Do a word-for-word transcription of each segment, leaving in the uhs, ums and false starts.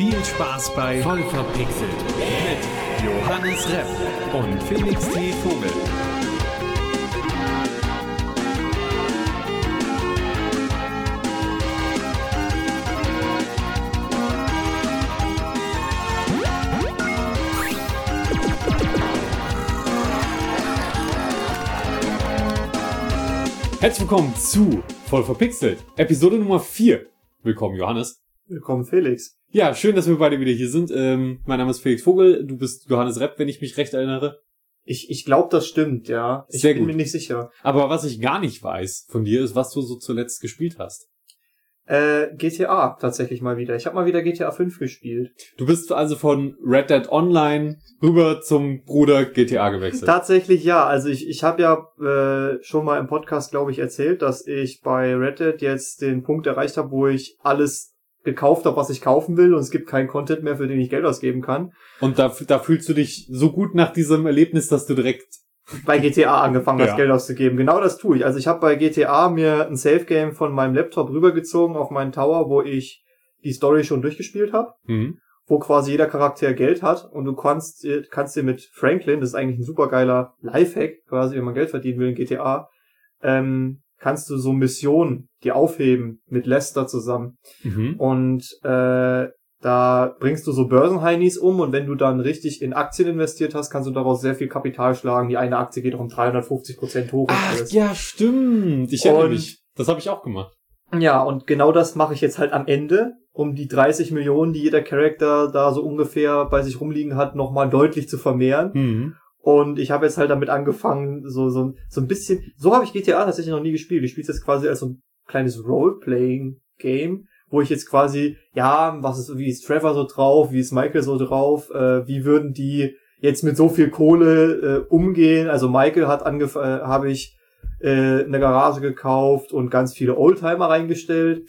Viel Spaß bei Voll verpixelt mit Johannes Repp und Felix T. Vogel. Herzlich willkommen zu Voll verpixelt, Episode Nummer vier. Willkommen, Johannes. Willkommen, Felix. Ja, schön, dass wir beide wieder hier sind. Ähm, mein Name ist Felix Vogel, du bist Johannes Repp, wenn ich mich recht erinnere. Ich, ich glaube, das stimmt, ja. Ich Sehr bin gut. mir nicht sicher. Aber was ich gar nicht weiß von dir, ist, was du so zuletzt gespielt hast. Äh, G T A tatsächlich mal wieder. Ich habe mal wieder G T A fünf gespielt. Du bist also von Red Dead Online rüber zum Bruder G T A gewechselt. Tatsächlich ja. Also ich, ich habe ja äh, schon mal im Podcast, glaube ich, erzählt, dass ich bei Red Dead jetzt den Punkt erreicht habe, wo ich alles gekauft habe, was ich kaufen will, und es gibt keinen Content mehr, für den ich Geld ausgeben kann. Und da, da fühlst du dich so gut nach diesem Erlebnis, dass du direkt bei G T A angefangen hast, ja. Geld auszugeben. Genau das tue ich. Also ich habe bei G T A mir ein Save-Game von meinem Laptop rübergezogen auf meinen Tower, wo ich die Story schon durchgespielt habe, mhm. wo quasi jeder Charakter Geld hat, und du kannst, kannst dir mit Franklin, das ist eigentlich ein supergeiler Lifehack, quasi, wenn man Geld verdienen will in G T A, ähm, kannst du so Missionen, die aufheben mit Lester zusammen. Mhm. Und äh, da bringst du so Börsenheinis um, und wenn du dann richtig in Aktien investiert hast, kannst du daraus sehr viel Kapital schlagen. Die eine Aktie geht auch um dreihundertfünfzig Prozent hoch. Ach, und alles. ja, stimmt. Ich erinnere Und- mich. Das habe ich auch gemacht. Ja, und genau das mache ich jetzt halt am Ende, um die dreißig Millionen, die jeder Charakter da so ungefähr bei sich rumliegen hat, nochmal deutlich zu vermehren. Mhm. Und ich habe jetzt halt damit angefangen, so so so ein bisschen, so habe ich G T A tatsächlich noch nie gespielt. Ich spiele es jetzt quasi als so ein kleines Role-Playing-Game, wo ich jetzt quasi, ja, was ist, wie ist Trevor so drauf, wie ist Michael so drauf, äh, wie würden die jetzt mit so viel Kohle äh, umgehen. Also Michael hat angefangen, äh, habe ich äh, eine Garage gekauft und ganz viele Oldtimer reingestellt.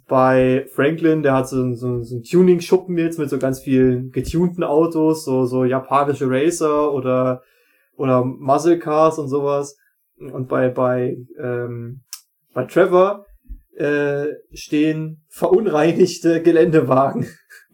Bei Franklin, der hat so, ein- so, ein- so ein Tuning-Schuppen jetzt mit so ganz vielen getunten Autos, so so japanische Racer oder oder Muscle Cars und sowas. Und bei bei ähm, bei Trevor äh, stehen verunreinigte Geländewagen.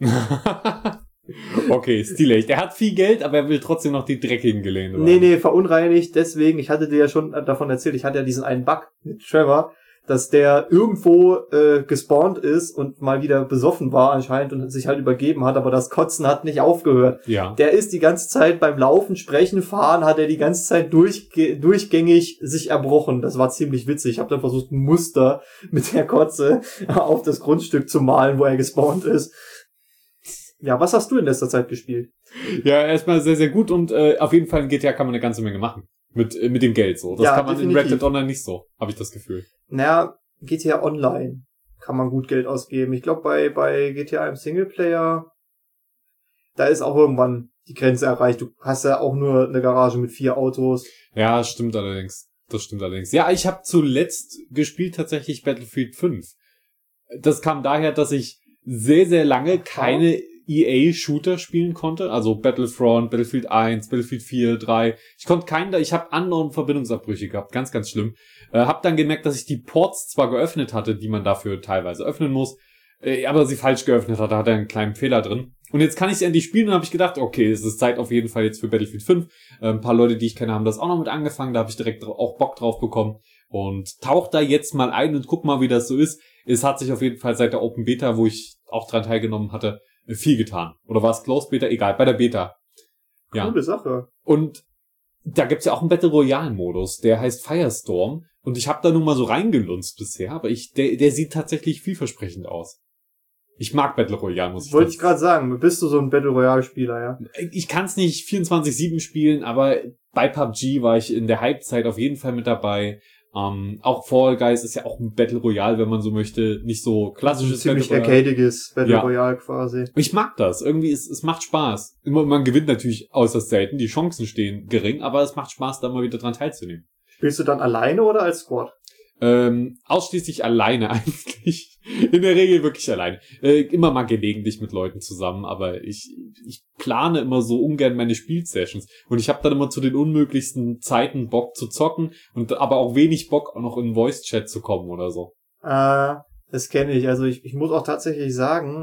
Okay, stilecht. Er hat viel Geld, aber er will trotzdem noch die dreckigen Gelände. Nee, nee, verunreinigt deswegen, ich hatte dir ja schon davon erzählt, ich hatte ja diesen einen Bug mit Trevor, dass der irgendwo äh, gespawnt ist und mal wieder besoffen war anscheinend und sich halt übergeben hat, aber das Kotzen hat nicht aufgehört. Ja. Der ist die ganze Zeit beim Laufen, Sprechen, Fahren, hat er die ganze Zeit durchge- durchgängig sich erbrochen. Das war ziemlich witzig. Ich habe dann versucht, ein Muster mit der Kotze auf das Grundstück zu malen, wo er gespawnt ist. Ja, was hast du in letzter Zeit gespielt? Ja, erstmal sehr, sehr gut und äh, auf jeden Fall in G T A kann man eine ganze Menge machen. Mit äh, mit dem Geld so. Das Ja, kann man in Red definitiv. Dead Online nicht so, habe ich das Gefühl. Naja, G T A Online kann man gut Geld ausgeben. Ich glaube, bei bei G T A im Singleplayer, da ist auch irgendwann die Grenze erreicht. Du hast ja auch nur eine Garage mit vier Autos. Ja, stimmt allerdings. Das stimmt allerdings. Ja, ich habe zuletzt gespielt tatsächlich Battlefield fünf. Das kam daher, dass ich sehr, sehr lange keine E A-Shooter spielen konnte. Also Battlefront, Battlefield eins, Battlefield vier, drei. Ich konnte keinen da, ich habe anderen Verbindungsabbrüche gehabt. Ganz, ganz schlimm. Äh, hab dann gemerkt, dass ich die Ports zwar geöffnet hatte, die man dafür teilweise öffnen muss, äh, aber sie falsch geöffnet hatte, hatte einen kleinen Fehler drin. Und jetzt kann ich sie endlich spielen und habe ich gedacht, okay, es ist Zeit auf jeden Fall jetzt für Battlefield fünf. Äh, ein paar Leute, die ich kenne, haben das auch noch mit angefangen. Da habe ich direkt dra- auch Bock drauf bekommen. Und tauch da jetzt mal ein und guck mal, wie das so ist. Es hat sich auf jeden Fall seit der Open Beta, wo ich auch dran teilgenommen hatte, viel getan. Oder war es Closed Beta? Egal, bei der Beta. Ja. Coole Sache. Und da gibt's ja auch einen Battle Royale Modus, der heißt Firestorm. Und ich habe da nun mal so reingelunzt bisher, aber ich, der, der sieht tatsächlich vielversprechend aus. Ich mag Battle Royale, muss ich Wollte sagen. ich gerade sagen, bist du so ein Battle Royale Spieler, ja? Ich kann es nicht vierundzwanzig sieben spielen, aber bei P U B G war ich in der Hypezeit auf jeden Fall mit dabei. Ähm, auch Fall Guys ist ja auch ein Battle Royale, wenn man so möchte. Nicht so klassisches Ziemlich Battle Royale. arcadiges Battle Ja. Royale quasi. Ich mag das. Irgendwie, es, es macht Spaß. Immer, man gewinnt natürlich äußerst selten. Die Chancen stehen gering, aber es macht Spaß, da mal wieder dran teilzunehmen. Spielst du dann alleine oder als Squad? Ähm, ausschließlich alleine eigentlich. In der Regel wirklich alleine. Äh, immer mal gelegentlich mit Leuten zusammen, aber ich, ich plane immer so ungern meine Spielsessions. Und ich habe dann immer zu den unmöglichsten Zeiten Bock zu zocken und aber auch wenig Bock, auch noch in Voice-Chat zu kommen oder so. Äh, das kenne ich. Also ich, ich muss auch tatsächlich sagen,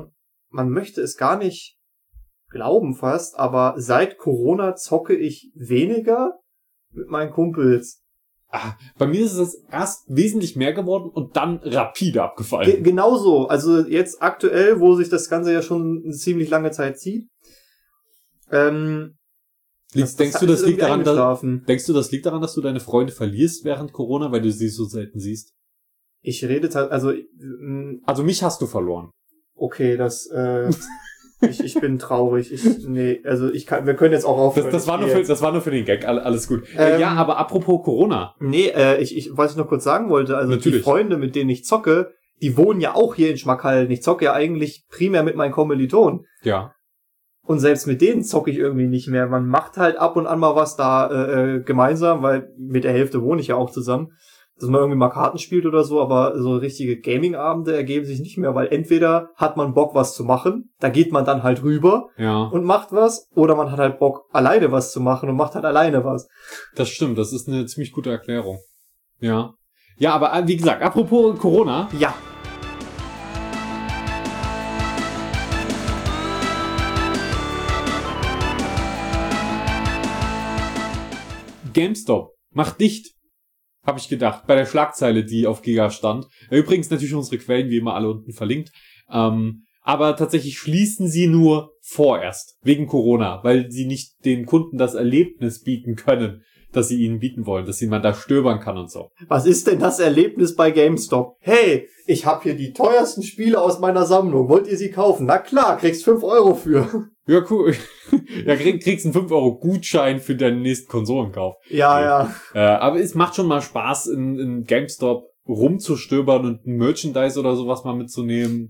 man möchte es gar nicht glauben fast, aber seit Corona zocke ich weniger mit meinen Kumpels. Ah, bei mir ist es erst wesentlich mehr geworden und dann rapide abgefallen. Ge- genauso, also jetzt aktuell, wo sich das Ganze ja schon eine ziemlich lange Zeit zieht. Ähm, Liegt, das, denkst das du, das liegt daran, dass, eingeschlafen. denkst du, das liegt daran, dass du deine Freunde verlierst während Corona, weil du sie so selten siehst? Ich rede halt, also, mh, Also mich hast du verloren. okay, das, äh, ich, ich bin traurig. Ich, nee, also ich kann, wir können jetzt auch aufhören. Das, das, war, nur für, das war nur für den Gag, all- alles gut. Ähm, äh, ja, aber apropos Corona. Nee, äh, ich, ich, was ich noch kurz sagen wollte, also Natürlich. die Freunde, mit denen ich zocke, die wohnen ja auch hier in Schmackhallen. Ich zocke ja eigentlich primär mit meinen Kommilitonen. Ja. Und selbst mit denen zocke ich irgendwie nicht mehr. Man macht halt ab und an mal was da äh, gemeinsam, weil mit der Hälfte wohne ich ja auch zusammen. Dass man irgendwie mal Karten spielt oder so, aber so richtige Gaming-Abende ergeben sich nicht mehr, weil entweder hat man Bock, was zu machen, da geht man dann halt rüber Ja. und macht was, oder man hat halt Bock, alleine was zu machen und macht halt alleine was. Das stimmt, das ist eine ziemlich gute Erklärung. Ja. Ja, aber äh, wie gesagt, apropos Corona. Ja. GameStop macht dicht. Habe ich gedacht, bei der Schlagzeile, die auf Giga stand. Übrigens natürlich unsere Quellen, wie immer, alle unten verlinkt. Ähm, aber tatsächlich schließen sie nur vorerst, wegen Corona, weil sie nicht den Kunden das Erlebnis bieten können, das sie ihnen bieten wollen, dass sie man da stöbern kann und so. Was ist denn das Erlebnis bei GameStop? Hey, ich habe hier die teuersten Spiele aus meiner Sammlung. Wollt ihr sie kaufen? Na klar, kriegst fünf Euro für. Ja, cool. Ja, krieg, kriegst einen fünf Euro Gutschein für deinen nächsten Konsolenkauf. Ja, ja. Äh, aber es macht schon mal Spaß, in, in GameStop rumzustöbern und ein Merchandise oder sowas mal mitzunehmen.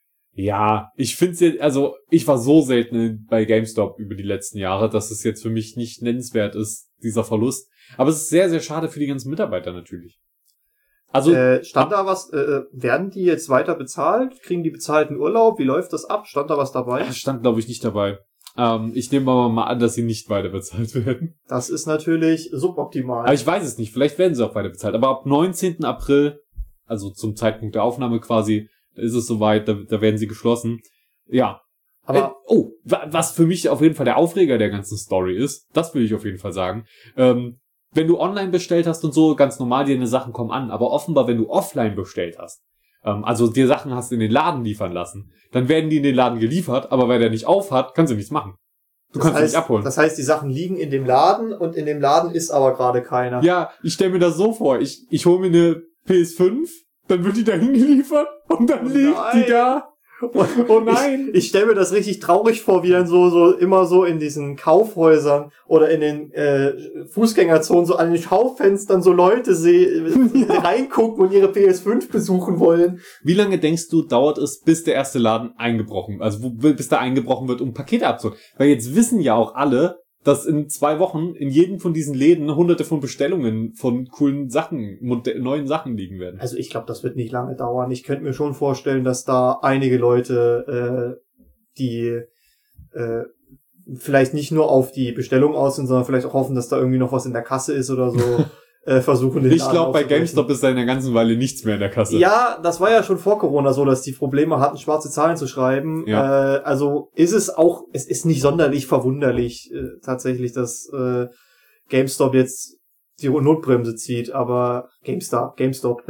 Ja, ich find's jetzt, also ich war so selten bei GameStop über die letzten Jahre, dass es jetzt für mich nicht nennenswert ist, dieser Verlust. Aber es ist sehr, sehr schade für die ganzen Mitarbeiter natürlich. Also Äh, stand da was, äh, werden die jetzt weiter bezahlt? Kriegen die bezahlten Urlaub? Wie läuft das ab? Stand da was dabei? das stand, glaube ich, nicht dabei. Ähm, ich nehme aber mal an, dass sie nicht weiter bezahlt werden. Das ist natürlich suboptimal. Aber ich weiß es nicht. Vielleicht werden sie auch weiter bezahlt. Aber ab neunzehnten April, also zum Zeitpunkt der Aufnahme quasi, ist es soweit, da, da werden sie geschlossen. Ja. Aber äh, oh, wa- was für mich auf jeden Fall der Aufreger der ganzen Story ist, das will ich auf jeden Fall sagen. Ähm, wenn du online bestellt hast und so, ganz normal, deine Sachen kommen an. Aber offenbar, wenn du offline bestellt hast, ähm, also dir Sachen hast in den Laden liefern lassen, dann werden die in den Laden geliefert, aber weil der nicht auf hat, kannst du nichts machen. Du das kannst heißt, sie nicht abholen. Das heißt, die Sachen liegen in dem Laden und in dem Laden ist aber gerade keiner. Ja, ich stelle mir das so vor. Ich, ich hole mir eine P S fünf, dann wird die da hingeliefert und dann Oh liegt nein. die da. Oh nein. Ich, ich stelle mir das richtig traurig vor, wie dann so, so immer so in diesen Kaufhäusern oder in den äh, Fußgängerzonen so an den Schaufenstern so Leute sehen, Ja. reingucken und ihre P S fünf besuchen wollen. Wie lange denkst du, dauert es, bis der erste Laden eingebrochen, also wo, bis da eingebrochen wird, um Pakete abzuholen? Weil jetzt wissen ja auch alle, dass in zwei Wochen in jedem von diesen Läden hunderte von Bestellungen von coolen Sachen, mode- neuen Sachen liegen werden. Also ich glaube, das wird nicht lange dauern. Ich könnte mir schon vorstellen, dass da einige Leute, äh, die äh, vielleicht nicht nur auf die Bestellung aus sind, sondern vielleicht auch hoffen, dass da irgendwie noch was in der Kasse ist oder so, äh, versuchen den Ich Laden glaube, bei aufzubrechen. GameStop ist da in der ganzen Weile nichts mehr in der Kasse. Ja, das war ja schon vor Corona so, dass die Probleme hatten, schwarze Zahlen zu schreiben. Ja. Äh, also ist es auch, es ist nicht sonderlich verwunderlich äh, tatsächlich, dass äh, GameStop jetzt die Notbremse zieht, aber GameStar, GameStop.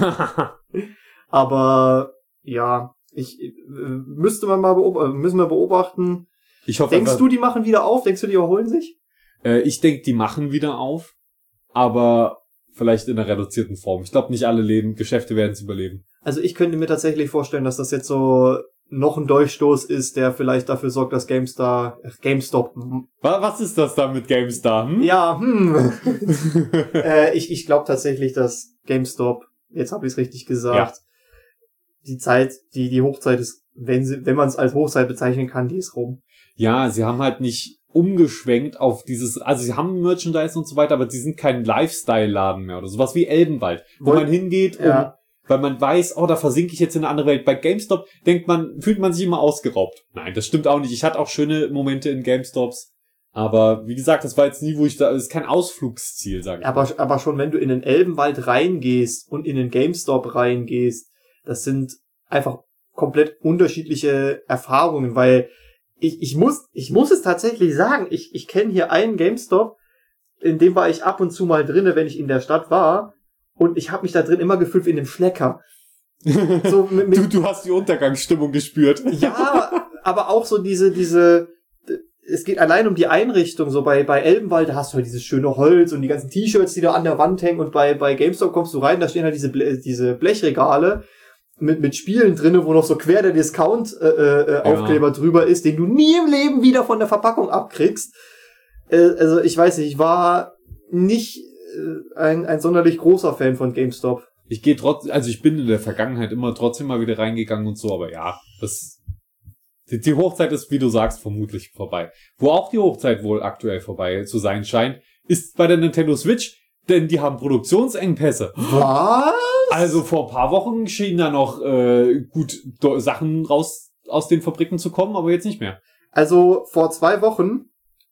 Aber ja, ich äh, müsste man mal beobachten, müssen wir beobachten. Ich hoffe, Denkst einfach, du, die machen wieder auf? Denkst du, die erholen sich? äh, ich denke, die machen wieder auf, aber vielleicht in einer reduzierten Form. Ich glaube, nicht alle Läden, Geschäfte werden es überleben. Also ich könnte mir tatsächlich vorstellen, dass das jetzt so noch ein Durchstoß ist, der vielleicht dafür sorgt, dass GameStar, äh, GameStop, Wa- Was ist das da mit GameStar? Hm? ja, hm. äh, ich ich glaube tatsächlich, dass GameStop, jetzt habe ich es richtig gesagt, die Zeit, die die Hochzeit ist, wenn sie, wenn man es als Hochzeit bezeichnen kann, die ist rum. Ja, sie haben halt nicht umgeschwenkt auf dieses, also sie haben Merchandise und so weiter, aber sie sind kein Lifestyle-Laden mehr oder sowas wie Elbenwald, wo Woll- man hingeht, um, Ja. weil man weiß, oh, da versinke ich jetzt in eine andere Welt. Bei GameStop denkt man, fühlt man sich immer ausgeraubt. Nein, das stimmt auch nicht. Ich hatte auch schöne Momente in GameStops, aber wie gesagt, das war jetzt nie, wo ich da, das ist kein Ausflugsziel, sag ich. Aber aber schon wenn du in den Elbenwald reingehst und in den GameStop reingehst, das sind einfach komplett unterschiedliche Erfahrungen, weil ich, ich muss, ich muss es tatsächlich sagen, ich, ich kenne hier einen GameStop, in dem war ich ab und zu mal drinne, wenn ich in der Stadt war, und ich habe mich da drin immer gefühlt wie in einem Schlecker. So mit, mit du, du hast die Untergangsstimmung gespürt. Ja, aber auch so diese, diese, es geht allein um die Einrichtung, so bei, bei Elbenwald, da hast du halt dieses schöne Holz und die ganzen T-Shirts, die da an der Wand hängen, und bei, bei GameStop kommst du rein, da stehen halt diese, Ble- diese Blechregale mit, mit Spielen drinne, wo noch so quer der Discount, äh, äh, Aufkleber ja. drüber ist, den du nie im Leben wieder von der Verpackung abkriegst. Äh, also, ich weiß nicht, ich war nicht äh, ein, ein sonderlich großer Fan von GameStop. Ich gehe trotzdem, also ich bin in der Vergangenheit immer trotzdem mal wieder reingegangen und so, aber ja, das, die, die Hochzeit ist, wie du sagst, vermutlich vorbei. Wo auch die Hochzeit wohl aktuell vorbei zu sein scheint, ist bei der Nintendo Switch, denn die haben Produktionsengpässe. Was? Also vor ein paar Wochen schienen da noch äh, gut do- Sachen raus aus den Fabriken zu kommen, aber jetzt nicht mehr. Also vor zwei Wochen,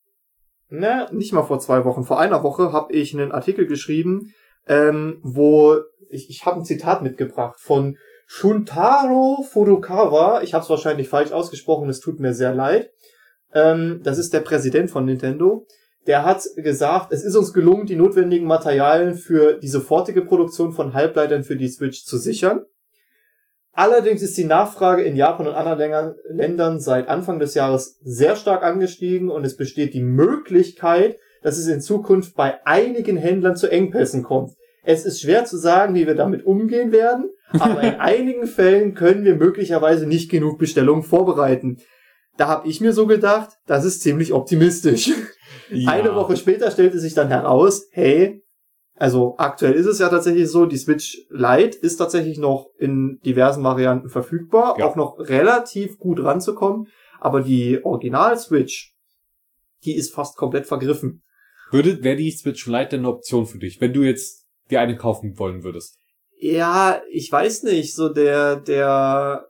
ne, nicht mal vor zwei Wochen, vor einer Woche habe ich einen Artikel geschrieben, ähm, wo ich, ich habe ein Zitat mitgebracht von Shuntaro Furukawa. Ich habe es wahrscheinlich falsch ausgesprochen, es tut mir sehr leid. Ähm, das ist der Präsident von Nintendo. Der hat gesagt, es ist uns gelungen, die notwendigen Materialien für die sofortige Produktion von Halbleitern für die Switch zu sichern. Allerdings ist die Nachfrage in Japan und anderen Ländern seit Anfang des Jahres sehr stark angestiegen, und es besteht die Möglichkeit, dass es in Zukunft bei einigen Händlern zu Engpässen kommt. Es ist schwer zu sagen, wie wir damit umgehen werden, aber in einigen Fällen können wir möglicherweise nicht genug Bestellungen vorbereiten. Da habe ich mir so gedacht, das ist ziemlich optimistisch. Ja. Eine Woche später stellte sich dann heraus, hey, also aktuell ist es ja tatsächlich so, die Switch Lite ist tatsächlich noch in diversen Varianten verfügbar, ja. auch noch relativ gut ranzukommen, aber die Original-Switch, die ist fast komplett vergriffen. Würde, wäre die Switch Lite denn eine Option für dich, wenn du jetzt dir eine kaufen wollen würdest? Ja, ich weiß nicht, so der, der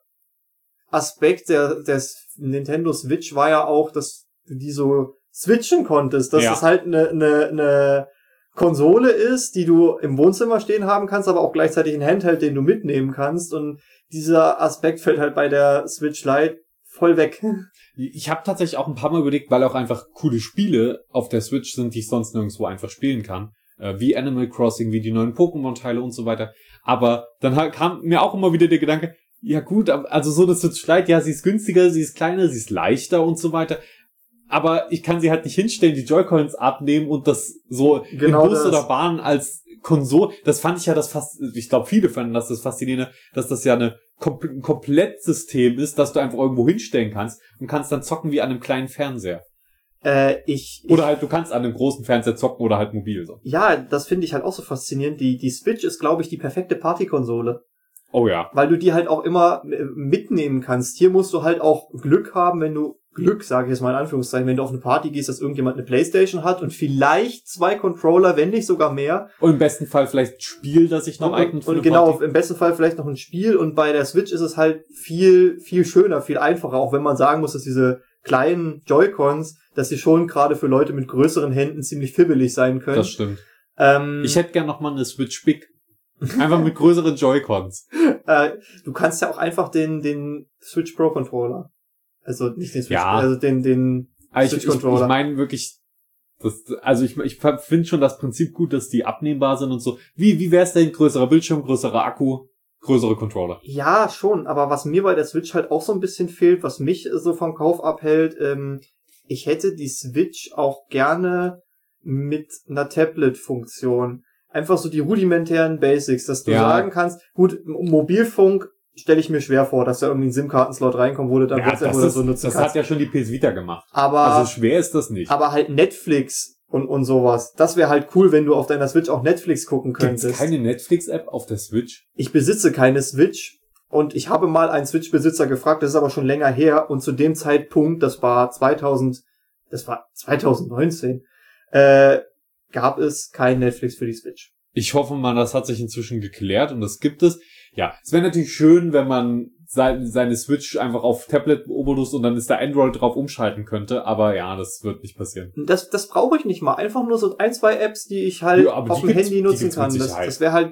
Aspekt der, des Nintendo Switch war ja auch, dass du die so switchen konntest, dass ja. es halt eine, eine, eine Konsole ist, die du im Wohnzimmer stehen haben kannst, aber auch gleichzeitig ein Handheld, den du mitnehmen kannst, und dieser Aspekt fällt halt bei der Switch Lite voll weg. Ich habe tatsächlich auch ein paar Mal überlegt, weil auch einfach coole Spiele auf der Switch sind, die ich sonst nirgendwo einfach spielen kann, äh, wie Animal Crossing, wie die neuen Pokémon-Teile und so weiter, aber dann kam mir auch immer wieder der Gedanke, ja gut, also so eine Switch Lite, ja, sie ist günstiger, sie ist kleiner, sie ist leichter und so weiter, aber ich kann sie halt nicht hinstellen, die Joy-Cons abnehmen und das so genau in Bus das. oder Bahn als Konsole, das fand ich ja das fast, ich glaube viele fanden das das Faszinierende, dass das ja eine kom- ein Komplettsystem ist, das du einfach irgendwo hinstellen kannst und kannst dann zocken wie an einem kleinen Fernseher. Äh, ich, oder ich, halt, du kannst an einem großen Fernseher zocken oder halt mobil so. Ja, das finde ich halt auch so faszinierend. Die, die Switch ist, glaube ich, die perfekte Partykonsole. Oh ja. Weil du die halt auch immer mitnehmen kannst. Hier musst du halt auch Glück haben, wenn du, Glück sage ich jetzt mal in Anführungszeichen, wenn du auf eine Party gehst, dass irgendjemand eine Playstation hat und vielleicht zwei Controller, wenn nicht sogar mehr. Und im besten Fall vielleicht ein Spiel, das sich noch und, eignet für Und eine genau, Party. im besten Fall vielleicht noch ein Spiel, und bei der Switch ist es halt viel, viel schöner, viel einfacher, auch wenn man sagen muss, dass diese kleinen Joy-Cons, dass sie schon gerade für Leute mit größeren Händen ziemlich fibbelig sein können. Das stimmt. Ähm, ich hätte gern noch mal eine Switch Big. Einfach mit größeren Joy-Cons. Äh, du kannst ja auch einfach den, den Switch Pro Controller. Also nicht den Switch, ja. also den, den also Switch ich, Controller. Ich, ich meine wirklich, das, also ich, ich finde schon das Prinzip gut, dass die abnehmbar sind und so. Wie, wie wär's denn? Größerer Bildschirm, größerer Akku, größere Controller? Ja, schon, aber was mir bei der Switch halt auch so ein bisschen fehlt, was mich so vom Kauf abhält, ähm, ich hätte die Switch auch gerne mit einer Tablet-Funktion. Einfach so die rudimentären Basics, dass du ja. sagen kannst, gut, Mobilfunk stelle ich mir schwer vor, dass da irgendwie ein SIM-Kartenslot reinkommt, wo du dann ja, WhatsApp oder so nutzen das kannst. Das hat ja schon die P S Vita gemacht. Aber, also schwer ist das nicht. Aber halt Netflix und und sowas. Das wäre halt cool, wenn du auf deiner Switch auch Netflix gucken könntest. Gibt's keine Netflix-App auf der Switch? Ich besitze keine Switch und ich habe mal einen Switch-Besitzer gefragt, das ist aber schon länger her, und zu dem Zeitpunkt, das war zweitausend, das war zwanzig neunzehn, äh, gab es kein Netflix für die Switch. Ich hoffe mal, das hat sich inzwischen geklärt und das gibt es. Ja, es wäre natürlich schön, wenn man seine, seine Switch einfach auf Tablet-Obolus und dann ist da Android drauf umschalten könnte, aber ja, das wird nicht passieren. Das, das brauche ich nicht mal. Einfach nur so ein, zwei Apps, die ich halt ja, auf dem Handy nutzen kann. Das, das wäre halt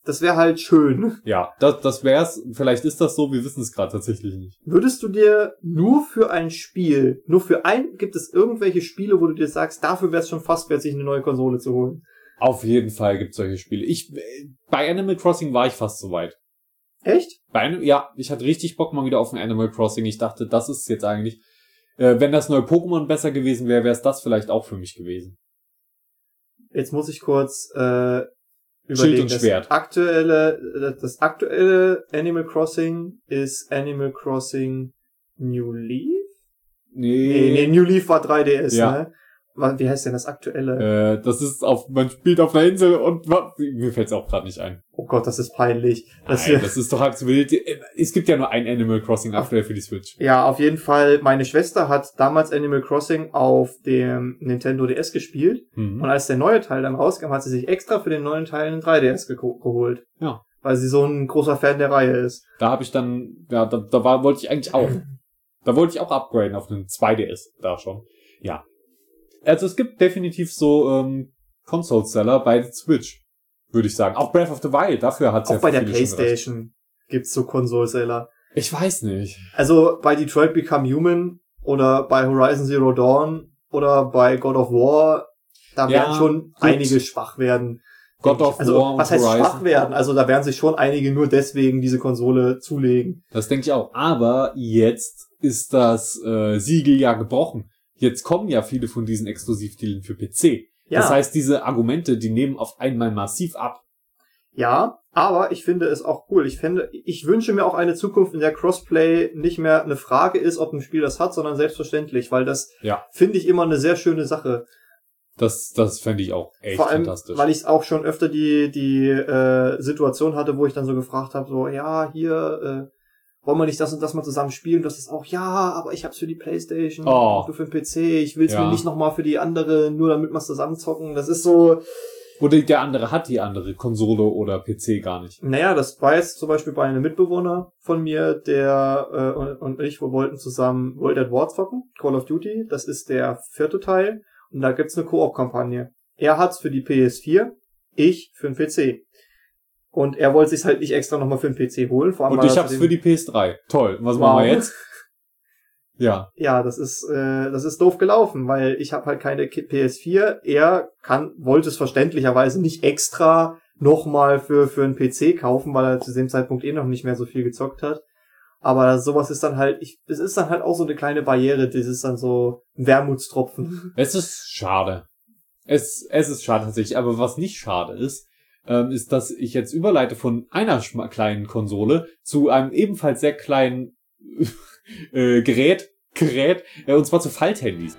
Das wäre halt schön. Ja, das, das wär's. Vielleicht ist das so, wir wissen es gerade tatsächlich nicht. Würdest du dir nur für ein Spiel, nur für ein, gibt es irgendwelche Spiele, wo du dir sagst, dafür wäre es schon fast wert, sich eine neue Konsole zu holen? Auf jeden Fall gibt's solche Spiele. Ich, bei Animal Crossing war ich fast so weit. Echt? Bei einem, ja, ich hatte richtig Bock mal wieder auf ein Animal Crossing. Ich dachte, das ist jetzt eigentlich, äh, wenn das neue Pokémon besser gewesen wäre, wäre es das vielleicht auch für mich gewesen. Jetzt muss ich kurz, äh, Schild und Schwert. Das aktuelle, das aktuelle Animal Crossing ist Animal Crossing New Leaf? Nee. Nee, nee, New Leaf war drei D S, ja. ne? Wie heißt denn das aktuelle? Äh, das ist auf, man spielt auf einer Insel und mir fällt's auch gerade nicht ein. Oh Gott, das ist peinlich. Das, Nein, das ist doch halb so wild. Es gibt ja nur ein Animal Crossing aktuell für die Switch. Ja, auf jeden Fall. Meine Schwester hat damals Animal Crossing auf dem Nintendo D S gespielt. Mhm. Und als der neue Teil dann rauskam, hat sie sich extra für den neuen Teil einen drei D S ge- geholt. Ja. Weil sie so ein großer Fan der Reihe ist. Da habe ich dann, ja, da, da war, wollte ich eigentlich auch. Da wollte ich auch upgraden auf einen zwei D S. Da schon. Ja. Also es gibt definitiv so ähm, Console-Seller bei der Switch, würde ich sagen. Auch Breath of the Wild, dafür hat's ja Auch bei der viele schon gereicht. PlayStation gibt's so Konsole-Seller. Ich weiß nicht. Also bei Detroit Become Human oder bei Horizon Zero Dawn oder bei God of War, da Ja, werden schon gut. einige schwach werden. God denke of ich. Also, War und was heißt Horizon. schwach werden? Also da werden sich schon einige nur deswegen diese Konsole zulegen. Das denke ich auch. Aber jetzt ist das äh, Siegel ja gebrochen. Jetzt kommen ja viele von diesen Exklusivtiteln für P C. Ja. Das heißt, diese Argumente, die nehmen auf einmal massiv ab. Ja, aber ich finde es auch cool. Ich finde, ich wünsche mir auch eine Zukunft, in der Crossplay nicht mehr eine Frage ist, ob ein Spiel das hat, sondern selbstverständlich, weil das Ja. finde ich immer eine sehr schöne Sache. Das, das fände ich auch echt Vor allem, fantastisch. weil ich auch schon öfter die die äh, Situation hatte, wo ich dann so gefragt habe, so, ja, hier, äh, wollen wir nicht das und das mal zusammen spielen? Das ist auch, ja, aber ich hab's für die PlayStation, Oh. du für den P C, ich will's Ja. mir nicht nochmal für die andere, nur damit wir's zusammenzocken. Das ist so, Oder der andere hat die andere Konsole oder P C gar nicht. naja, das war jetzt zum Beispiel bei einem Mitbewohner von mir, der äh, und, und ich, wir wollten zusammen World at War zocken, Call of Duty, das ist der vierte Teil, und da gibt's eine Koop-Kampagne. Er hat's für die P S vier, ich für den P C. Und er wollte sich's halt nicht extra nochmal für den P C holen. Vor allem, Und weil ich er hab's den- für die P S drei. Toll. Was Wow. machen wir jetzt? Ja. Ja, das ist äh, das ist doof gelaufen, weil ich habe halt keine Ki- P S vier. Er kann wollte es verständlicherweise nicht extra nochmal für für einen P C kaufen, weil er zu dem Zeitpunkt eh noch nicht mehr so viel gezockt hat. Aber sowas ist dann halt, ich, es ist dann halt auch so eine kleine Barriere, das ist dann so ein Wermutstropfen. Es ist schade. Es, es ist schade tatsächlich. Aber was nicht schade ist, ähm, ist, dass ich jetzt überleite von einer schma- kleinen Konsole zu einem ebenfalls sehr kleinen äh, Gerät, Gerät, äh, und zwar zu Falthandys.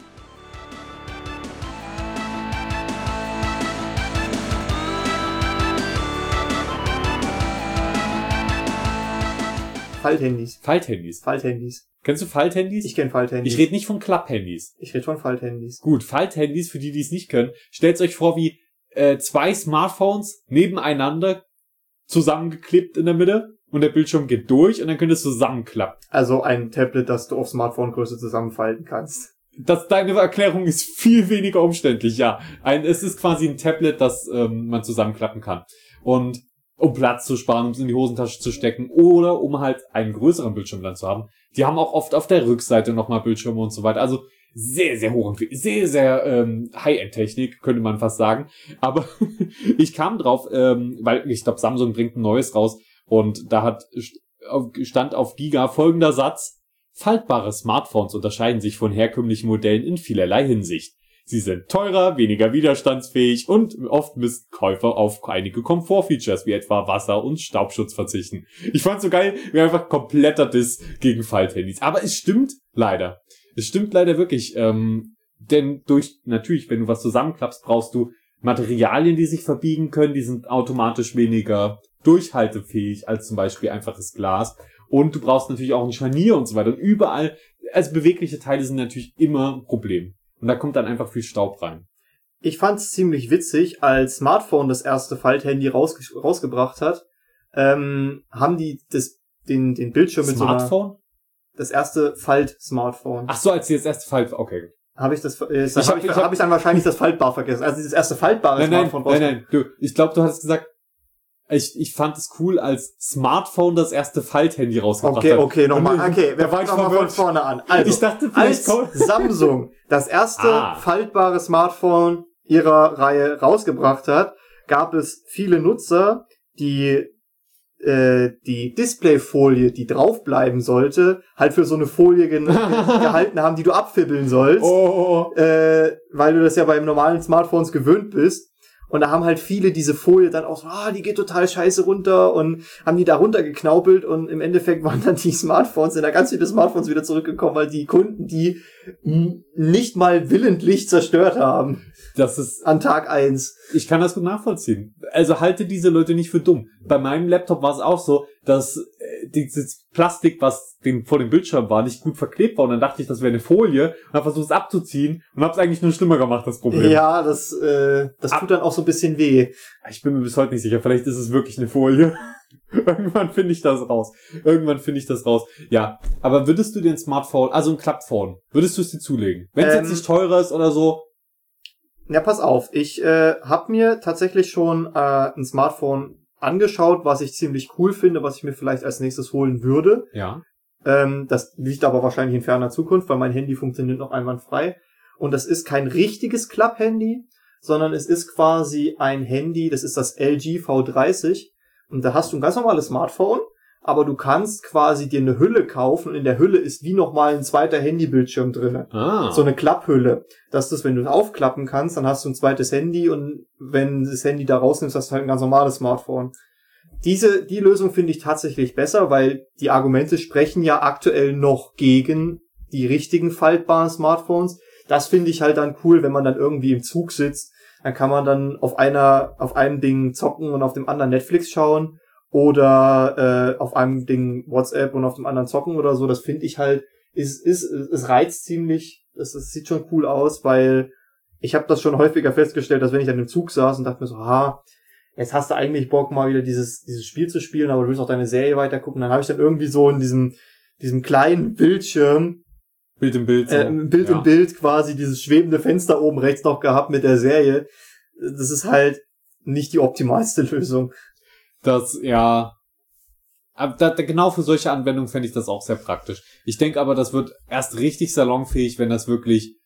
Falthandys. Falthandys. Falthandys. Kennst du Falthandys? Ich kenne Falthandys. Ich rede nicht von Klapphandys. Ich rede von Falthandys. Gut, Falthandys, für die, die es nicht können, stellt euch vor wie äh, zwei Smartphones nebeneinander zusammengeklebt in der Mitte und der Bildschirm geht durch und dann könnt ihr es zusammenklappen. Also ein Tablet, das du auf Smartphone-Größe zusammenfalten kannst. Das, deine Erklärung ist viel weniger umständlich, ja. Ein, es ist quasi ein Tablet, das ähm, man zusammenklappen kann. Und um Platz zu sparen, um es in die Hosentasche zu stecken oder um halt einen größeren Bildschirm dann zu haben. Die haben auch oft auf der Rückseite nochmal Bildschirme und so weiter. Also sehr, sehr hoch, sehr, sehr ähm, High-End-Technik, könnte man fast sagen. Aber ich kam drauf, ähm, weil ich glaube, Samsung bringt ein neues raus und da hat stand auf Giga folgender Satz: Faltbare Smartphones unterscheiden sich von herkömmlichen Modellen in vielerlei Hinsicht. Sie sind teurer, weniger widerstandsfähig und oft müssen Käufer auf einige Komfortfeatures wie etwa Wasser- und Staubschutz verzichten. Ich fand's so geil, wie einfach kompletter Diss gegen Falthandys. Aber es stimmt leider. Es stimmt leider wirklich. Ähm, denn durch, natürlich, wenn du was zusammenklappst, brauchst du Materialien, die sich verbiegen können. Die sind automatisch weniger durchhaltefähig als zum Beispiel einfaches Glas. Und du brauchst natürlich auch ein Scharnier und so weiter. Und überall, also bewegliche Teile sind natürlich immer ein Problem. Und da kommt dann einfach viel Staub rein. Ich fand's ziemlich witzig, als Smartphone das erste Falthandy rausge- rausgebracht hat, ähm, haben die das, den, den Bildschirm mit so einer, Smartphone? das erste Falt-Smartphone. Ach so, als sie das erste Fall, okay. Habe ich das, äh, Ich hab, hab- ich, ich hab, hab- hab ich dann wahrscheinlich das Faltbar vergessen. Also dieses erste faltbare Nein, nein, Smartphone nein, nein, du, ich glaube, du hast gesagt, Ich, ich fand es cool, als Smartphone das erste Falthandy rausgebracht okay, hat. Okay, okay, nochmal, Und okay, wir da war fangen ich nochmal von verwirrt. vorne an. Also, Ich dachte, als vielleicht kommt- Samsung das erste Ah. faltbare Smartphone ihrer Reihe rausgebracht hat, gab es viele Nutzer, die äh, die Displayfolie, die draufbleiben sollte, halt für so eine Folie ge- gehalten haben, die du abfibbeln sollst, Oh, oh, äh, weil du das ja beim normalen Smartphones gewöhnt bist. Und da haben halt viele diese Folie dann auch so, ah, die geht total scheiße runter und haben die da runtergeknaupelt und im Endeffekt waren dann die Smartphones, sind da ganz viele Smartphones wieder zurückgekommen, weil die Kunden die m- nicht mal willentlich zerstört haben das ist, an Tag eins. ich kann das gut nachvollziehen. Also halte diese Leute nicht für dumm. Bei meinem Laptop war es auch so, dass äh, dieses Plastik, was dem, vor dem Bildschirm war, nicht gut verklebt war. Und dann dachte ich, das wäre eine Folie und habe versucht es abzuziehen und habe es eigentlich nur schlimmer gemacht, das Problem. Ja, das, äh, das tut dann auch so ein bisschen weh. Ich bin mir bis heute nicht sicher. Vielleicht ist es wirklich eine Folie. Irgendwann finde ich das raus. Irgendwann finde ich das raus. Ja, aber würdest du dir ein Smartphone, also ein Klappphone, würdest du es dir zulegen? Wenn es Ähm, jetzt nicht teurer ist oder so? Ja, pass auf. Ich äh, habe mir tatsächlich schon äh, ein Smartphone angeschaut, was ich ziemlich cool finde, was ich mir vielleicht als nächstes holen würde. Ja. Ähm, das liegt aber wahrscheinlich in ferner Zukunft, weil mein Handy funktioniert noch einwandfrei. Und das ist kein richtiges Klapp-Handy, sondern es ist quasi ein Handy, das ist das L G V dreißig. Und da hast du ein ganz normales Smartphone, aber du kannst quasi dir eine Hülle kaufen und in der Hülle ist wie nochmal ein zweiter Handybildschirm drinne. Ah. So eine Klapphülle. Dass das, wenn du es aufklappen kannst, dann hast du ein zweites Handy und wenn du das Handy da rausnimmst, hast du halt ein ganz normales Smartphone. Diese, die Lösung finde ich tatsächlich besser, weil die Argumente sprechen ja aktuell noch gegen die richtigen faltbaren Smartphones. Das finde ich halt dann cool, wenn man dann irgendwie im Zug sitzt. Dann kann man dann auf einer, auf einem Ding zocken und auf dem anderen Netflix schauen oder äh, auf einem Ding WhatsApp und auf dem anderen zocken oder so. Das finde ich halt, ist, ist, es reizt ziemlich. Es, es sieht schon cool aus, weil ich habe das schon häufiger festgestellt, dass wenn ich dann im Zug saß und dachte mir so, ha, jetzt hast du eigentlich Bock, mal wieder dieses dieses Spiel zu spielen, aber du willst auch deine Serie weitergucken. Dann habe ich dann irgendwie so in diesem diesem kleinen Bildschirm, Bild im Bild. So. äh, Bild ja. im Bild quasi dieses schwebende Fenster oben rechts noch gehabt mit der Serie. Das ist halt nicht die optimalste Lösung. Das, ja. Aber da, da, genau für solche Anwendungen fände ich das auch sehr praktisch. Ich denke aber, das wird erst richtig salonfähig, wenn das wirklich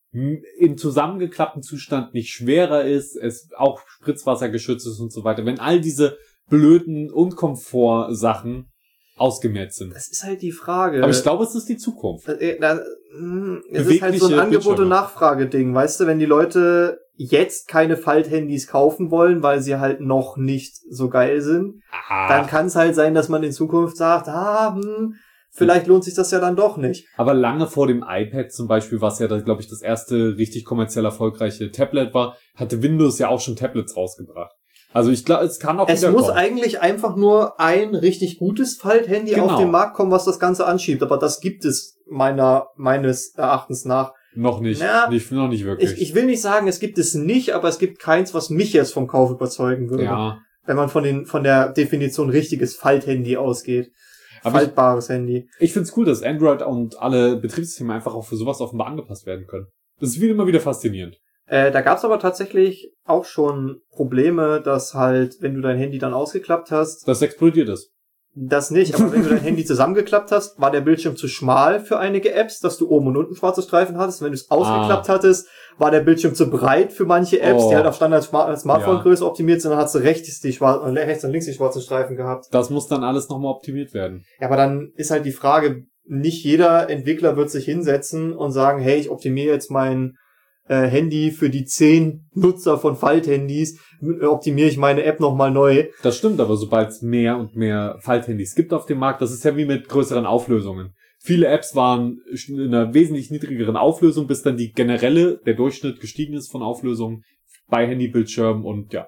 im zusammengeklappten Zustand nicht schwerer ist, es auch spritzwassergeschützt ist und so weiter. Wenn all diese blöden Unkomfort-Sachen ausgemerzt sind. Das ist halt die Frage. Aber ich glaube, es ist die Zukunft. Äh, da, mh, es ist halt so ein Bewegliche Angebot- und Bildschirme. Nachfrage-Ding, weißt du, wenn die Leute jetzt keine Falthandys kaufen wollen, weil sie halt noch nicht so geil sind, Ah, dann kann es halt sein, dass man in Zukunft sagt, ah, hm, vielleicht lohnt sich das ja dann doch nicht. aber lange vor dem iPad zum Beispiel, was ja, glaube ich, das erste richtig kommerziell erfolgreiche Tablet war, hatte Windows ja auch schon Tablets rausgebracht. Also ich glaube, es kann auch Es wieder muss kommen. eigentlich einfach nur ein richtig gutes Falthandy Genau. auf den Markt kommen, was das Ganze anschiebt. Aber das gibt es meiner meines Erachtens nach. Noch nicht, Na, nicht, noch nicht wirklich. Ich, ich will nicht sagen, es gibt es nicht, aber es gibt keins, was mich jetzt vom Kauf überzeugen würde. ja, Wenn man von den von der Definition richtiges Falthandy ausgeht. Aber ich- Faltbares Handy. ich find's cool, dass Android und alle Betriebssysteme einfach auch für sowas offenbar angepasst werden können. Das ist wie immer wieder faszinierend. Äh, da gab's aber tatsächlich auch schon Probleme, dass halt, wenn du dein Handy dann ausgeklappt hast, Das explodiert ist. das nicht, aber wenn du dein Handy zusammengeklappt hast, war der Bildschirm zu schmal für einige Apps, dass du oben und unten schwarze Streifen hattest. Wenn du es ausgeklappt hattest, war der Bildschirm zu breit für manche Apps, Oh. die halt auf Standard Smart- Smartphone-Größe optimiert sind. Dann hast du rechts die schwarzen, rechts und links die schwarzen Streifen gehabt. Das muss dann alles nochmal optimiert werden. Ja, aber dann ist halt die Frage, nicht jeder Entwickler wird sich hinsetzen und sagen, hey, ich optimiere jetzt mein äh, Handy für die zehn Nutzer von Falthandys, äh, optimiere ich meine App nochmal neu. Das stimmt, aber sobald es mehr und mehr Falthandys gibt auf dem Markt, das ist ja wie mit größeren Auflösungen. Viele Apps waren in einer wesentlich niedrigeren Auflösung, bis dann die generelle, der Durchschnitt gestiegen ist von Auflösungen bei Handybildschirmen und ja.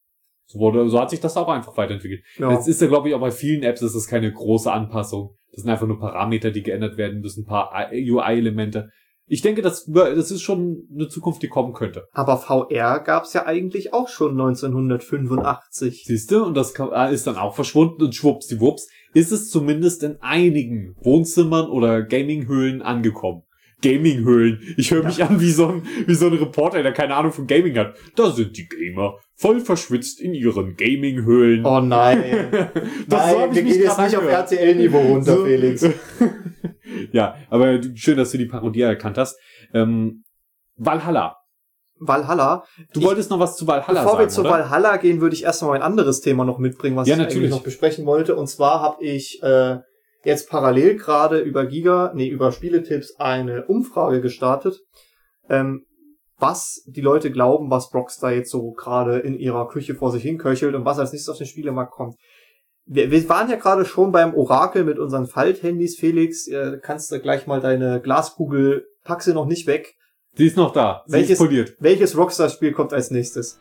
So wurde, so hat sich das auch einfach weiterentwickelt. Ja. Jetzt ist ja, glaube ich, auch bei vielen Apps ist es keine große Anpassung. Das sind einfach nur Parameter, die geändert werden müssen, ein paar U I-Elemente. Ich denke, das, das ist schon eine Zukunft, die kommen könnte. Aber V R gab's ja eigentlich auch schon neunzehnhundertfünfundachtzig. Siehst du? Und das kann- ist dann auch verschwunden und schwuppsdiwupps ist es zumindest in einigen Wohnzimmern oder Gaminghöhlen angekommen. Gaming-Höhlen. Ich höre mich ja. an wie so ein, wie so ein Reporter, der keine Ahnung von Gaming hat. Da sind die Gamer voll verschwitzt in ihren Gaming-Höhlen. Oh nein. das nein, so wir gehen jetzt nicht auf R T L-Niveau runter, so. Felix. Ja, aber schön, dass du die Parodie erkannt hast. Ähm, Valhalla. Valhalla. Du ich, wolltest noch was zu Valhalla bevor sagen, Bevor wir zu oder? Valhalla gehen, würde ich erstmal ein anderes Thema noch mitbringen, was ja, ich natürlich. eigentlich noch besprechen wollte. Und zwar habe ich äh, jetzt parallel gerade über Giga, nee, über Spieletipps eine Umfrage gestartet, ähm, was die Leute glauben, was Rockstar jetzt so gerade in ihrer Küche vor sich hinköchelt und was als nächstes auf den Spielemarkt kommt. Wir, wir waren ja gerade schon beim Orakel mit unseren Falthandys, Felix. Äh, kannst du gleich mal deine Glaskugel, pack sie noch nicht weg. Sie ist noch da. Sie welches, ist poliert. Welches Rockstar-Spiel kommt als nächstes?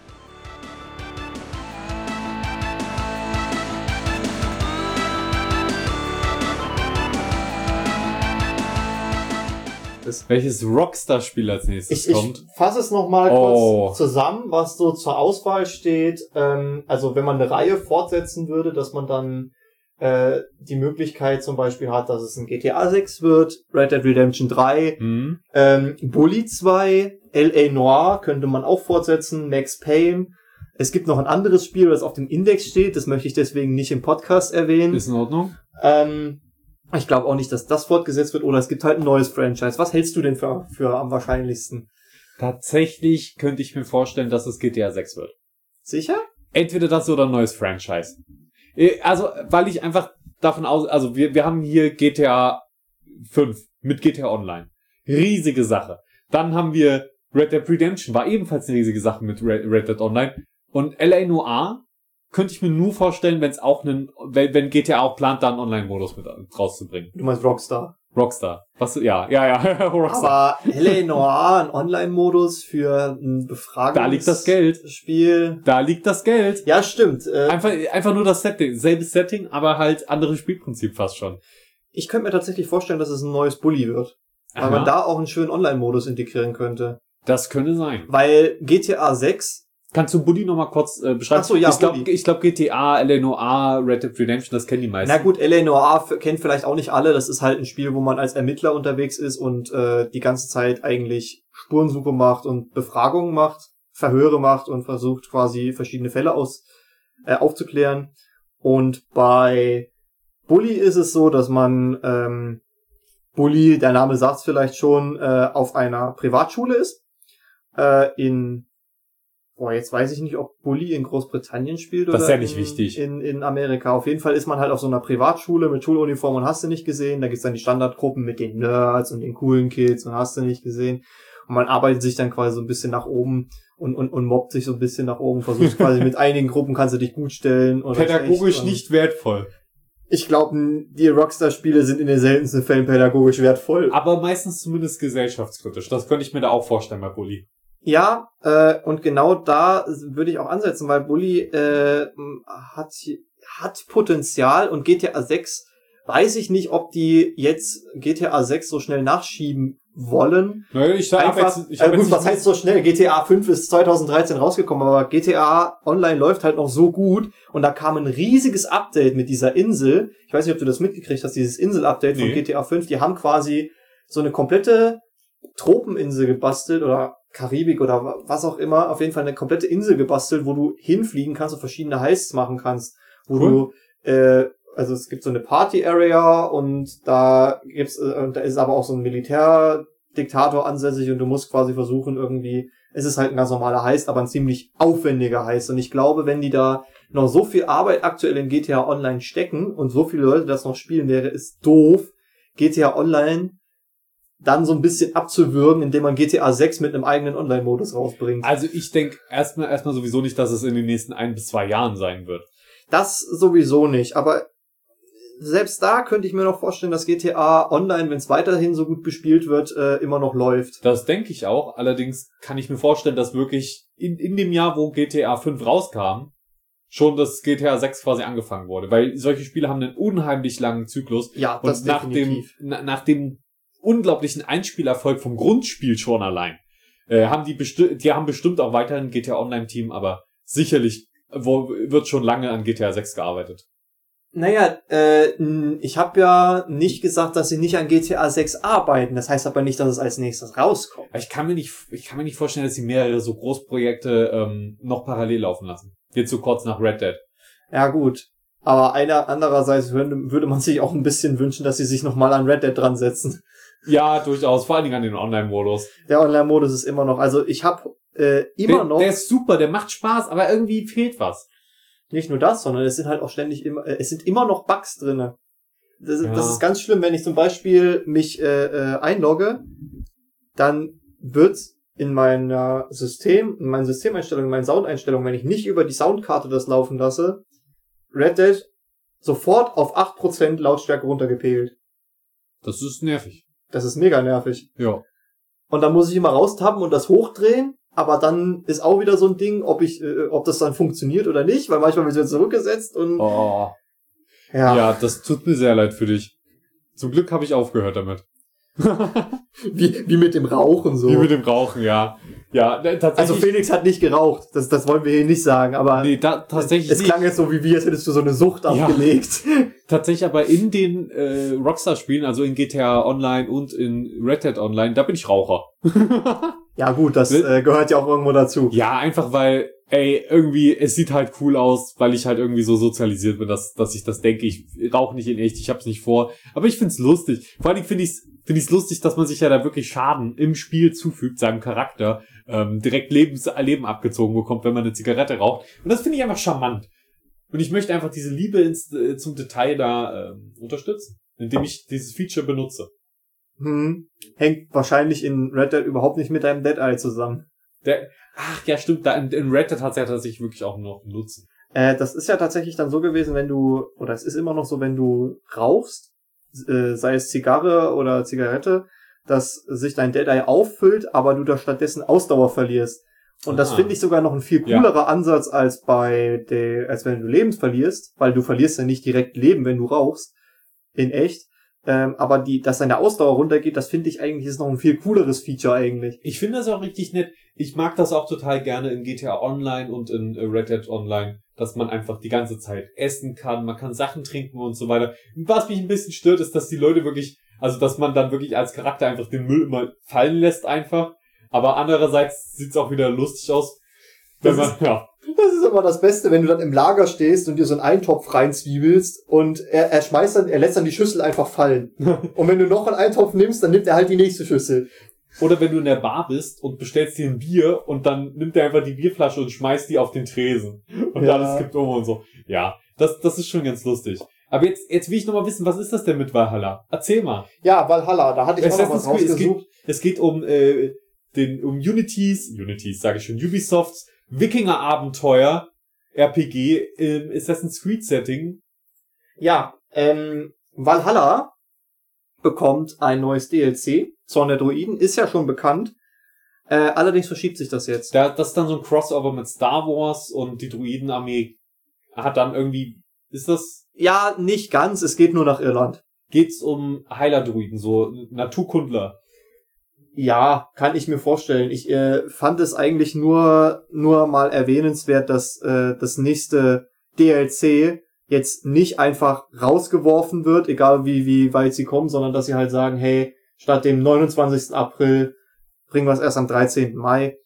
Das welches Rockstar-Spiel als nächstes ich, kommt? Ich fasse es nochmal oh. kurz zusammen, was so zur Auswahl steht. Ähm, also wenn man eine Reihe fortsetzen würde, dass man dann äh, die Möglichkeit zum Beispiel hat, dass es ein G T A sechs wird, Red Dead Redemption drei, mhm. ähm, Bully zwei, L A Noire könnte man auch fortsetzen, Max Payne. Es gibt noch ein anderes Spiel, das auf dem Index steht, das möchte ich deswegen nicht im Podcast erwähnen. Ist in Ordnung. Ähm, ich glaube auch nicht, dass das fortgesetzt wird, oder es gibt halt ein neues Franchise. Was hältst du denn für, für am wahrscheinlichsten? Tatsächlich könnte ich mir vorstellen, dass es G T A sechs wird. Sicher? Entweder das oder ein neues Franchise. Also, weil ich einfach davon aus, also wir, wir haben hier G T A fünf mit G T A Online. Riesige Sache. Dann haben wir Red Dead Redemption, war ebenfalls eine riesige Sache mit Red Dead Online. Und L A Noire könnte ich mir nur vorstellen, wenn es auch einen, wenn, wenn G T A auch plant, da einen Online-Modus mit rauszubringen. Du meinst Rockstar? Rockstar. Was, ja, ja, ja, Rockstar. Aber L A Noire, ein Online-Modus für ein Befragungs- Da liegt das Geld. Spiel. Da liegt das Geld. Ja, stimmt. Äh, einfach, einfach nur das Setting. Selbes Setting, aber halt anderes Spielprinzip fast schon. Ich könnte mir tatsächlich vorstellen, dass es ein neues Bully wird. Weil Aha. man da auch einen schönen Online-Modus integrieren könnte. Das könnte sein. Weil G T A sechs... Kannst du Bully nochmal kurz äh, beschreiben? Ach so, ja, ich glaube, ich glaub, G T A, L A Noire, Red Dead Redemption, das kennen die meisten. Na gut, L A Noire f- kennt vielleicht auch nicht alle. Das ist halt ein Spiel, wo man als Ermittler unterwegs ist und äh, die ganze Zeit eigentlich Spurensuche macht und Befragungen macht, Verhöre macht und versucht quasi verschiedene Fälle aus äh, aufzuklären. Und bei Bully ist es so, dass man ähm, Bully, der Name sagt's vielleicht schon, äh, auf einer Privatschule ist. Äh, in Boah, jetzt weiß ich nicht, ob Bully in Großbritannien spielt oder das ist ja nicht in, wichtig. In, in Amerika. Auf jeden Fall ist man halt auf so einer Privatschule mit Schuluniform und hast du nicht gesehen. Da gibt's dann die Standardgruppen mit den Nerds und den coolen Kids und hast du nicht gesehen. Und man arbeitet sich dann quasi so ein bisschen nach oben und, und, und mobbt sich so ein bisschen nach oben. Versucht quasi mit einigen Gruppen kannst du dich gut stellen. Oder pädagogisch nicht wertvoll. Ich glaube, die Rockstar-Spiele sind in den seltensten Fällen pädagogisch wertvoll. Aber meistens zumindest gesellschaftskritisch. Das könnte ich mir da auch vorstellen bei Bully. Ja, äh, und genau da würde ich auch ansetzen, weil Bully äh, hat hat Potenzial und G T A sechs weiß ich nicht, ob die jetzt G T A sechs so schnell nachschieben wollen. Naja, ich sag einfach, jetzt, ich hab äh, gut, jetzt was heißt so schnell? G T A fünf ist zwanzig dreizehn rausgekommen, aber G T A Online läuft halt noch so gut und da kam ein riesiges Update mit dieser Insel. Ich weiß nicht, ob du das mitgekriegt hast, dieses Insel-Update nee. von G T A fünf. Die haben quasi so eine komplette Tropeninsel gebastelt oder Karibik oder was auch immer, auf jeden Fall eine komplette Insel gebastelt, wo du hinfliegen kannst und verschiedene Heists machen kannst, wo cool. du, äh, also es gibt so eine Party-Area und da gibt's, äh, da ist aber auch so ein Militärdiktator ansässig und du musst quasi versuchen irgendwie, es ist halt ein ganz normaler Heist, aber ein ziemlich aufwendiger Heist und ich glaube, wenn die da noch so viel Arbeit aktuell in G T A Online stecken und so viele Leute das noch spielen, wäre es doof, G T A Online dann so ein bisschen abzuwürgen, indem man G T A sechs mit einem eigenen Online-Modus rausbringt. Also ich denke erstmal erstmal sowieso nicht, dass es in den nächsten ein bis zwei Jahren sein wird. Das sowieso nicht, aber selbst da könnte ich mir noch vorstellen, dass G T A Online, wenn es weiterhin so gut bespielt wird, äh, immer noch läuft. Das denke ich auch. Allerdings kann ich mir vorstellen, dass wirklich in, in dem Jahr, wo G T A fünf rauskam, schon das G T A sechs quasi angefangen wurde. Weil solche Spiele haben einen unheimlich langen Zyklus. Ja, das und nach definitiv. dem, na, nach dem unglaublichen Einspielerfolg vom Grundspiel schon allein. Äh, haben die bestimmt, die haben bestimmt auch weiterhin G T A Online Team, aber sicherlich wo, wird schon lange an G T A sechs gearbeitet. Naja, äh, ich habe ja nicht gesagt, dass sie nicht an G T A sechs arbeiten. Das heißt aber nicht, dass es als nächstes rauskommt. Ich kann mir nicht, ich kann mir nicht vorstellen, dass sie mehrere so Großprojekte ähm, noch parallel laufen lassen. Jetzt so kurz nach Red Dead. Ja gut, aber einer andererseits würde, würde man sich auch ein bisschen wünschen, dass sie sich nochmal an Red Dead dran setzen. Ja, durchaus, vor allen Dingen an den Online-Modus. Der Online-Modus ist immer noch, also ich habe äh, immer der, noch... Der ist super, der macht Spaß, aber irgendwie fehlt was. Nicht nur das, sondern es sind halt auch ständig immer, äh, es sind immer noch Bugs drinne. Das, Ja. das ist ganz schlimm, wenn ich zum Beispiel mich äh, äh, einlogge, dann wird in meiner System, in meinen Systemeinstellungen, in meinen Soundeinstellungen, wenn ich nicht über die Soundkarte das laufen lasse, Red Dead sofort auf acht Prozent Lautstärke runtergepegelt. Das ist nervig. Das ist mega nervig. Ja. Und dann muss ich immer raustappen und das hochdrehen, aber dann ist auch wieder so ein Ding, ob ich, äh, ob das dann funktioniert oder nicht, weil manchmal wird es wieder zurückgesetzt und Oh. ja. Ja, das tut mir sehr leid für dich. Zum Glück habe ich aufgehört damit. wie, wie mit dem Rauchen so. Wie mit dem Rauchen, ja. Ja, ne, tatsächlich. Also Felix hat nicht geraucht, das, das wollen wir hier nicht sagen, aber nee, da, tatsächlich es nicht. klang jetzt so wie wir, als hättest du so eine Sucht Ja. abgelegt. Tatsächlich aber in den äh, Rockstar-Spielen, also in G T A Online und in Red Dead Online, da bin ich Raucher. Ja gut, das äh, gehört ja auch irgendwo dazu. Ja, einfach weil, ey, irgendwie, es sieht halt cool aus, weil ich halt irgendwie so sozialisiert bin, dass, dass ich das denke. Ich rauche nicht in echt, ich hab's nicht vor. Aber ich find's lustig. Vor allen Dingen finde ich's, finde ich's lustig, dass man sich ja da wirklich Schaden im Spiel zufügt, seinem Charakter, ähm, direkt Lebens Leben abgezogen bekommt, wenn man eine Zigarette raucht. Und das finde ich einfach charmant. Und ich möchte einfach diese Liebe ins, äh, zum Detail da ähm, unterstützen, indem ich dieses Feature benutze. Hm. Hängt wahrscheinlich in Red Dead überhaupt nicht mit deinem Dead Eye zusammen. Der, ach ja, stimmt, da in, in Red Dead hat's ja tatsächlich wirklich auch noch einen Nutzen. Äh, das ist ja tatsächlich dann so gewesen, wenn du, oder es ist immer noch so, wenn du rauchst, äh, sei es Zigarre oder Zigarette, dass sich dein Dead Eye auffüllt, aber du da stattdessen Ausdauer verlierst. Und das Ah. finde ich sogar noch ein viel Ja. coolerer Ansatz als bei der, als wenn du Leben verlierst, weil du verlierst ja nicht direkt Leben, wenn du rauchst, in echt. Ähm, aber die, dass deine Ausdauer runtergeht, das finde ich eigentlich ist noch ein viel cooleres Feature eigentlich. Ich finde das auch richtig nett. Ich mag das auch total gerne in G T A Online und in äh, Red Dead Online, dass man einfach die ganze Zeit essen kann, man kann Sachen trinken und so weiter. Was mich ein bisschen stört, ist, dass die Leute wirklich, also dass man dann wirklich als Charakter einfach den Müll immer fallen lässt einfach. Aber andererseits sieht's auch wieder lustig aus, wenn Das man, ja. Das ist immer das Beste, wenn du dann im Lager stehst und dir so einen Eintopf reinzwiebelst und er, er schmeißt dann, er lässt dann die Schüssel einfach fallen. Und wenn du noch einen Eintopf nimmst, dann nimmt er halt die nächste Schüssel. Oder wenn du in der Bar bist und bestellst dir ein Bier und dann nimmt er einfach die Bierflasche und schmeißt die auf den Tresen. Und Ja. alles kippt um und so. Ja, das, das ist schon ganz lustig. Aber jetzt, jetzt will ich noch mal wissen, was ist das denn mit Valhalla? Erzähl mal. Ja, Valhalla, da hatte ich auch noch was Assassin's Creed, es geht, rausgesucht. es geht um, äh, den, um Unities, Unities sage ich schon, Ubisofts Wikinger-Abenteuer, R P G im Assassin's Creed Setting. Ja, ähm, Valhalla bekommt ein neues D L C. Zorn der Druiden ist ja schon bekannt. Äh, allerdings verschiebt sich das jetzt. Da, das ist dann so ein Crossover mit Star Wars und die Druidenarmee hat dann irgendwie, ist das, Ja, nicht ganz, es geht nur nach Irland. geht's um Heiler-Druiden, so Naturkundler. Ja, kann ich mir vorstellen. Ich äh, fand es eigentlich nur nur mal erwähnenswert, dass äh, das nächste D L C jetzt nicht einfach rausgeworfen wird, egal wie wie weit sie kommen, sondern dass sie halt sagen, hey, statt dem neunundzwanzigsten April bringen wir es erst am dreizehnten Mai.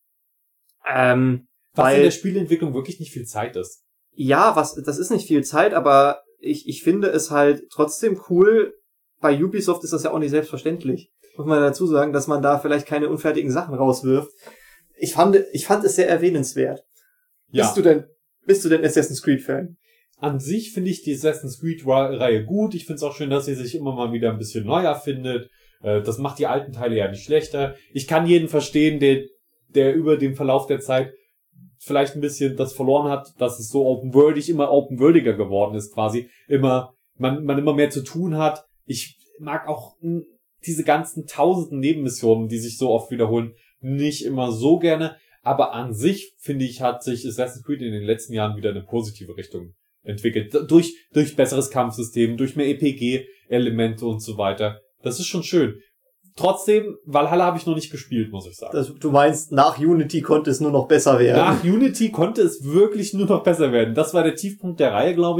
Ähm, Was weil, in der Spielentwicklung wirklich nicht viel Zeit ist. ja, was das ist nicht viel Zeit, aber ich ich finde es halt trotzdem cool. Bei Ubisoft ist das ja auch nicht selbstverständlich. Muss man dazu sagen, dass man da vielleicht keine unfertigen Sachen rauswirft. Ich fand, ich fand es sehr erwähnenswert. Ja. Bist du denn, bist du denn Assassin's Creed Fan? An sich finde ich die Assassin's Creed-Reihe gut. Ich finde es auch schön, dass sie sich immer mal wieder ein bisschen neu erfindet. Äh, Das macht die alten Teile ja nicht schlechter. Ich kann jeden verstehen, der, der über den Verlauf der Zeit vielleicht ein bisschen das verloren hat, dass es so open-worldig, immer open-worldiger geworden ist quasi. Immer, man, man immer mehr zu tun hat. Ich mag auch mh, diese ganzen tausenden Nebenmissionen, die sich so oft wiederholen, nicht immer so gerne. Aber an sich, finde ich, hat sich Assassin's Creed in den letzten Jahren wieder eine positive Richtung entwickelt. Durch, durch besseres Kampfsystem, durch mehr E P G-Elemente und so weiter. Das ist schon schön. Trotzdem, Valhalla habe ich noch nicht gespielt, muss ich sagen. Das, du meinst, nach Unity konnte es nur noch besser werden. Nach Unity konnte es wirklich nur noch besser werden. Das war der Tiefpunkt der Reihe, glaube ich.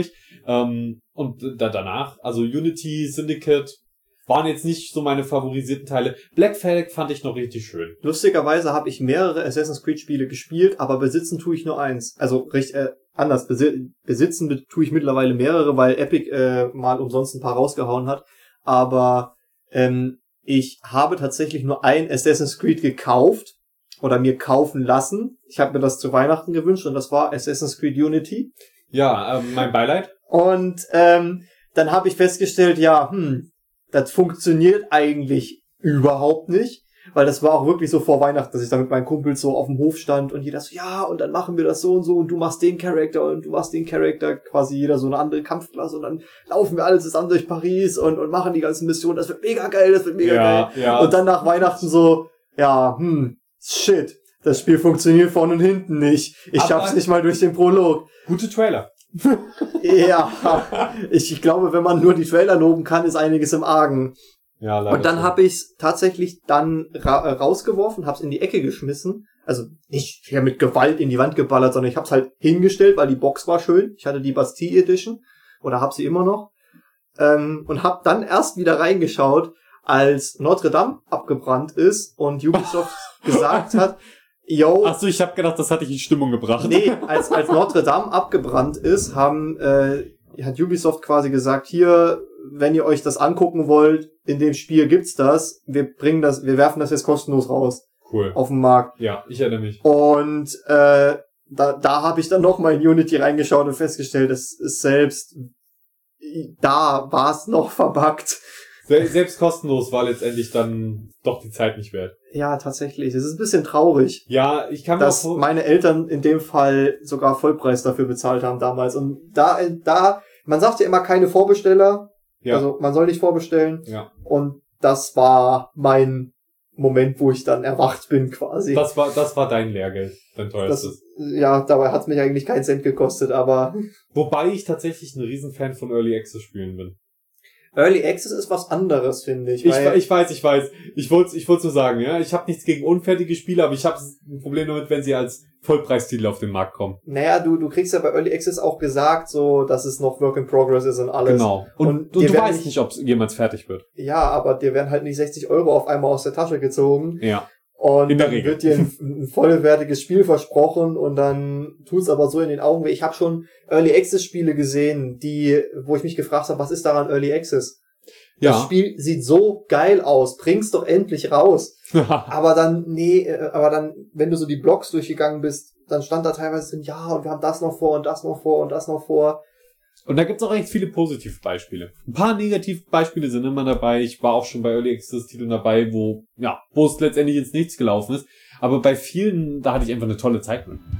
Ähm, und da, danach, also Unity, Syndicate, waren jetzt nicht so meine favorisierten Teile. Black Flag fand ich noch richtig schön. Lustigerweise habe ich mehrere Assassin's Creed Spiele gespielt, aber besitzen tue ich nur eins. Also recht äh, anders. Besi- besitzen tue ich mittlerweile mehrere, weil Epic äh, mal umsonst ein paar rausgehauen hat. Aber ähm, ich habe tatsächlich nur ein Assassin's Creed gekauft oder mir kaufen lassen. Ich habe mir das zu Weihnachten gewünscht und das war Assassin's Creed Unity. Ja, ähm, mein Beileid. Und ähm, dann habe ich festgestellt, ja, hm, das funktioniert eigentlich überhaupt nicht, weil das war auch wirklich so vor Weihnachten, dass ich da mit meinen Kumpels so auf dem Hof stand und jeder so, ja, und dann machen wir das so und so und du machst den Charakter und du machst den Charakter, quasi jeder so eine andere Kampfklasse und dann laufen wir alle zusammen durch Paris und, und machen die ganzen Missionen, das wird mega geil, das wird mega Ja, geil. ja. Und dann nach Weihnachten so, ja, hm, shit, das Spiel funktioniert vorne und hinten nicht. Ich Aber schaff's nicht mal durch den Prolog. Gute Trailer. Ja, ich, ich glaube, wenn man nur die Trailer loben kann, ist einiges im Argen. Ja, leider Und dann schon. habe ich es tatsächlich dann ra- äh, rausgeworfen, hab's in die Ecke geschmissen. Also nicht hier mit Gewalt in die Wand geballert, sondern ich hab's halt hingestellt, weil die Box war schön. Ich hatte die Bastille Edition oder hab sie immer noch. Ähm, und hab dann erst wieder reingeschaut, als Notre Dame abgebrannt ist und Ubisoft gesagt hat, yo, Ach so, ich habe gedacht, das hatte ich in Stimmung gebracht. nee, als, als Notre Dame abgebrannt ist, haben, äh, hat Ubisoft quasi gesagt, hier, wenn ihr euch das angucken wollt, in dem Spiel gibt's das, wir bringen das, wir werfen das jetzt kostenlos raus Cool. auf den Markt. Ja, ich erinnere mich. Und, äh, da, da habe ich dann noch mal in Unity reingeschaut und festgestellt, es ist selbst, da war's noch verbuggt. Se- Selbst kostenlos war letztendlich dann doch die Zeit nicht wert. Ja, tatsächlich. Es ist ein bisschen traurig, Ja, ich kann mir dass auch vor- meine Eltern in dem Fall sogar Vollpreis dafür bezahlt haben damals. Und da, da, man sagt ja immer keine Vorbesteller. ja, Also man soll nicht vorbestellen. ja. Und das war mein Moment, wo ich dann erwacht bin quasi. Das war, das war dein Lehrgeld, dein teuerstes. Das, ja, dabei hat's mich eigentlich keinen Cent gekostet, aber Wobei ich tatsächlich ein Riesenfan von Early Access Spielen bin. Early Access ist was anderes, finde ich. Ich, weil, ich weiß, ich weiß. Ich wollte ich wollte so sagen, ja. Ich habe nichts gegen unfertige Spiele, aber ich habe ein Problem damit, wenn sie als Vollpreistitel auf den Markt kommen. naja, du, du kriegst ja bei Early Access auch gesagt, so, dass es noch Work in Progress ist und alles. Genau. Und, Und und, dir du werden weißt nicht- nicht, ob es jemals fertig wird. Ja, aber dir werden halt nicht sechzig Euro auf einmal aus der Tasche gezogen. Ja. Und In der dann Regel. wird dir ein, ein vollwertiges Spiel versprochen und dann tut's aber so in den Augen weh. Ich habe schon Early Access Spiele gesehen, die, wo ich mich gefragt habe, was ist daran Early Access? Das Ja. Spiel sieht so geil aus, bring's doch endlich raus. Aber dann, nee, äh, aber dann, wenn du so die Blogs durchgegangen bist, dann stand da teilweise drin, ja, und wir haben das noch vor und das noch vor und das noch vor. Und da gibt's auch echt viele positive Beispiele. Ein paar negative Beispiele sind immer dabei. Ich war auch schon bei Early Access Titeln dabei, wo, ja, wo es letztendlich ins Nichts gelaufen ist. Aber bei vielen, da hatte ich einfach eine tolle Zeit mit.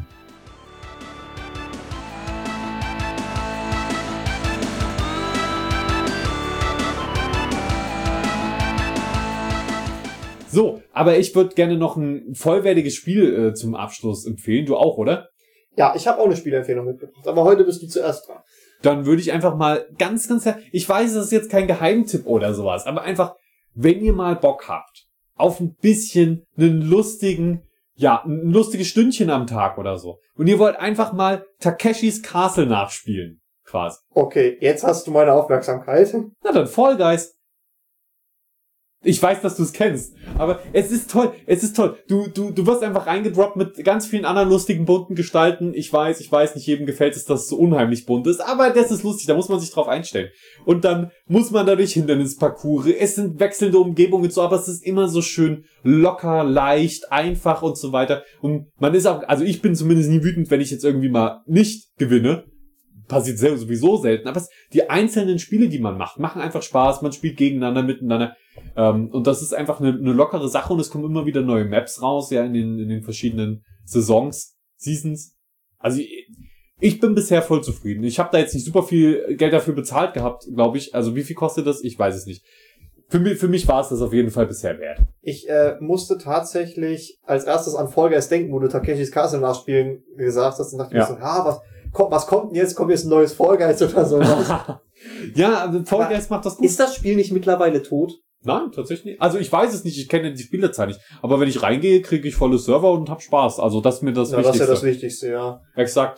So, aber ich würde gerne noch ein vollwertiges Spiel äh, zum Abschluss empfehlen. Du auch, oder? Ja, ich habe auch eine Spielempfehlung mitgebracht, aber heute bist du zuerst dran. Dann würde ich einfach mal ganz, ganz, ich weiß, das ist jetzt kein Geheimtipp oder sowas, aber einfach, wenn ihr mal Bock habt, auf ein bisschen einen lustigen, ja, ein lustiges Stündchen am Tag oder so. Und ihr wollt einfach mal Takeshis Castle nachspielen, quasi. Okay, jetzt hast du meine Aufmerksamkeit. Na dann Fall Guys. Ich weiß, dass du es kennst, aber es ist toll, es ist toll. Du, du, du wirst einfach reingedroppt mit ganz vielen anderen lustigen, bunten Gestalten. Ich weiß, ich weiß, nicht jedem gefällt es, dass es so unheimlich bunt ist, aber das ist lustig, da muss man sich drauf einstellen. Und dann muss man dadurch Hindernisparcours, es sind wechselnde Umgebungen und so, aber es ist immer so schön locker, leicht, einfach und so weiter. Und man ist auch, also ich bin zumindest nie wütend, wenn ich jetzt irgendwie mal nicht gewinne. Passiert sehr, sowieso selten, aber es, die einzelnen Spiele, die man macht, machen einfach Spaß, man spielt gegeneinander, miteinander, ähm, und das ist einfach eine, eine lockere Sache und es kommen immer wieder neue Maps raus, ja, in den, in den verschiedenen Saisons, Seasons. Also ich, ich bin bisher voll zufrieden. Ich habe da jetzt nicht super viel Geld dafür bezahlt gehabt, glaube ich. Also wie viel kostet das? Ich weiß es nicht. Für mich, für mich war es das auf jeden Fall bisher wert. Ich äh, musste tatsächlich als erstes an Fall Guys denken, wo du Takeshis Castle nachspielen gesagt hast und dachte Ja. mir so, ja, was kommt, was kommt denn jetzt? Kommt jetzt ein neues Fall Guys oder sowas? Ja, also Fall Aber Guys macht das gut. Ist das Spiel nicht mittlerweile tot? Nein, tatsächlich nicht. Also ich weiß es nicht, ich kenne die Spielerzahl nicht. Aber wenn ich reingehe, kriege ich volle Server und hab Spaß. Also das ist mir das Ja, das ist Wichtigste. ja das Wichtigste, ja. Exakt.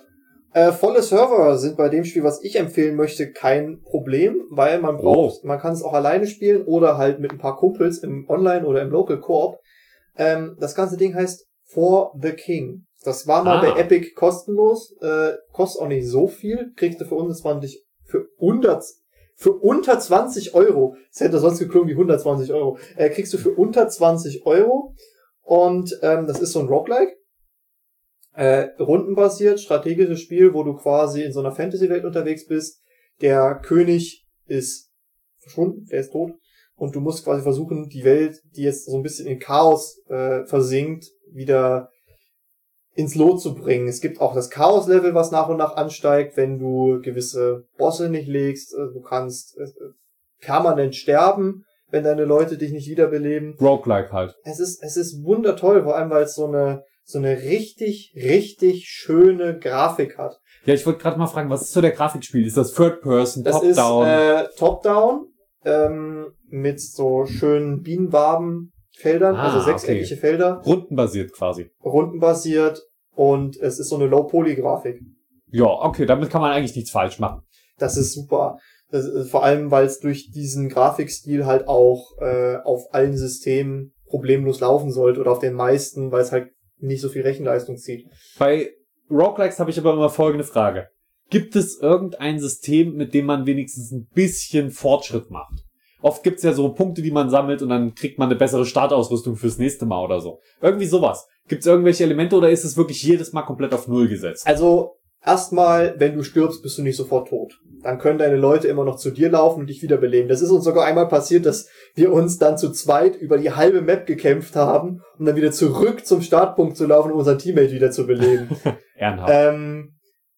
Äh, volle Server sind bei dem Spiel, was ich empfehlen möchte, kein Problem, weil man braucht, oh. man kann es auch alleine spielen oder halt mit ein paar Kumpels im Online- oder im Local Coop. Ähm, das ganze Ding heißt For the King. Das war mal ah. bei Epic kostenlos, äh, kostet auch nicht so viel, kriegst du für hundertzwanzig, für hundert, für unter zwanzig Euro, das hätte sonst geklungen wie hundertzwanzig Euro, äh, kriegst du für unter zwanzig Euro und ähm, das ist so ein Roguelike, äh, rundenbasiert, strategisches Spiel, wo du quasi in so einer Fantasy-Welt unterwegs bist, der König ist verschwunden, der ist tot und du musst quasi versuchen, die Welt, die jetzt so ein bisschen in Chaos äh, versinkt, wieder ins Lot zu bringen. Es gibt auch das Chaos-Level, was nach und nach ansteigt, wenn du gewisse Bosse nicht legst. Du kannst permanent sterben, wenn deine Leute dich nicht wiederbeleben. Roguelike halt. Es ist, es ist wundertoll, vor allem, weil es so eine, so eine richtig, richtig schöne Grafik hat. Ja, ich wollte gerade mal fragen, was ist so der Grafikspiel? Ist das Third Person, Top-Down? Das ist äh, Top-Down, ähm, mit so schönen Bienenwabenfeldern, ah, also sechseckige okay. Felder. Rundenbasiert quasi. Rundenbasiert und es ist so eine Low-Poly-Grafik. Ja, okay, damit kann man eigentlich nichts falsch machen. Das ist super. Das ist, vor allem, weil es durch diesen Grafikstil halt auch äh, auf allen Systemen problemlos laufen sollte oder auf den meisten, weil es halt nicht so viel Rechenleistung zieht. Bei Roguelikes habe ich aber immer folgende Frage. Gibt es irgendein System, mit dem man wenigstens ein bisschen Fortschritt macht? Oft gibt's ja so Punkte, die man sammelt und dann kriegt man eine bessere Startausrüstung fürs nächste Mal oder so. Irgendwie sowas. Gibt's irgendwelche Elemente oder ist es wirklich jedes Mal komplett auf Null gesetzt? Also, erstmal, wenn du stirbst, bist du nicht sofort tot. Dann können deine Leute immer noch zu dir laufen und dich wiederbeleben. Das ist uns sogar einmal passiert, dass wir uns dann zu zweit über die halbe Map gekämpft haben, um dann wieder zurück zum Startpunkt zu laufen, um unseren Teammate wieder zu beleben. Ehrenhaft. Ähm,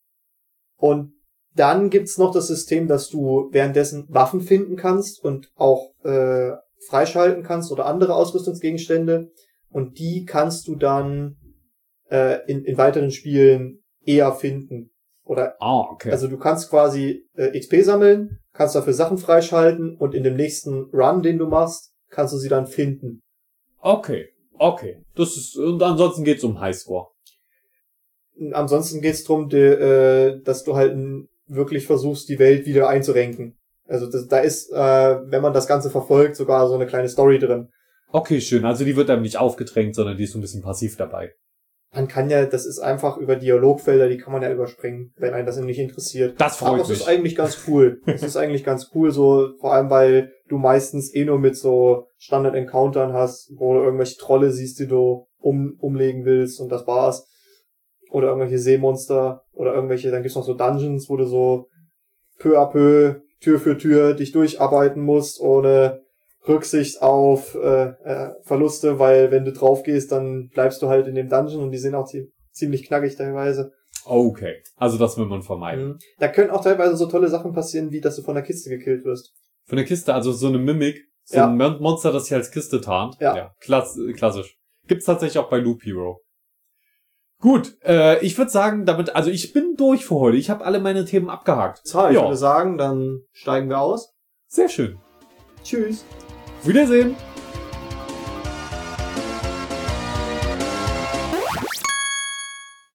und dann gibt's noch das System, dass du währenddessen Waffen finden kannst und auch äh, freischalten kannst oder andere Ausrüstungsgegenstände. Und die kannst du dann äh, in, in weiteren Spielen eher finden. Oder ah, okay. Also du kannst quasi äh, X P sammeln, kannst dafür Sachen freischalten und in dem nächsten Run, den du machst, kannst du sie dann finden. Okay, okay. Das ist, und ansonsten geht's um Highscore. Ansonsten geht's drum, de, äh, dass du halt wirklich versuchst, die Welt wieder einzurenken. Also das, da ist, äh, wenn man das Ganze verfolgt, sogar so eine kleine Story drin. Okay, schön. Also die wird einem nicht aufgedrängt, sondern die ist so ein bisschen passiv dabei. Man kann ja, das ist einfach über Dialogfelder, die kann man ja überspringen, wenn einen das nicht interessiert. Das freut mich. Aber es ist eigentlich ganz cool. Es ist eigentlich ganz cool, so, vor allem, weil du meistens eh nur mit so Standard-Encountern hast, wo du irgendwelche Trolle siehst, die du um, umlegen willst und das war's. Oder irgendwelche Seemonster oder irgendwelche, dann gibt's noch so Dungeons, wo du so peu à peu, Tür für Tür dich durcharbeiten musst, ohne Rücksicht auf äh, äh, Verluste, weil wenn du drauf gehst, dann bleibst du halt in dem Dungeon und die sind auch zie- ziemlich knackig teilweise. Okay, also das will man vermeiden. Mhm. Da können auch teilweise so tolle Sachen passieren, wie dass du von der Kiste gekillt wirst. Von der Kiste, also so eine Mimik, so ja. ein Monster, das sich als Kiste tarnt. Ja, ja klass- klassisch. Gibt's tatsächlich auch bei Loop Hero. Gut, äh, ich würde sagen, damit, also ich bin durch für heute. Ich habe alle meine Themen abgehakt. So, ich ja. würde sagen, dann steigen wir aus. Sehr schön. Tschüss. Wiedersehen.